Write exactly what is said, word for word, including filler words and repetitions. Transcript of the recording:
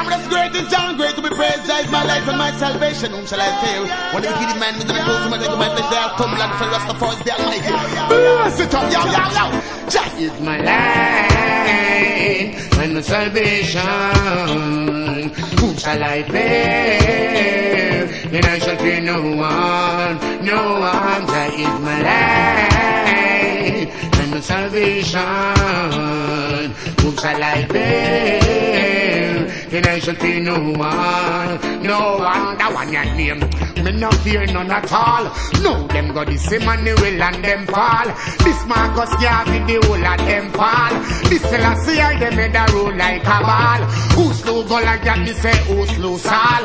Marvelous, great is John, great to be praised. That is my life and my salvation. Whom shall I tell? When the wicked man with the clothes, when they go my flesh, they are tumble like the rest of us, the Almighty. Sit up, yo, yo, yo. Jah is my life and my salvation. Whom shall I fear? Then I shall fear no one, no one. Jah is my life and my salvation. Whom shall I fear? Then I shall fear no one, no one. That one your name. Me no fear none at all. No, them got this Emmanuel and them fall. This Marcus Garvey, the whole of them fall. This Selassie, I them made a roll like a ball. Who slew Goliath, me say who slew Saul.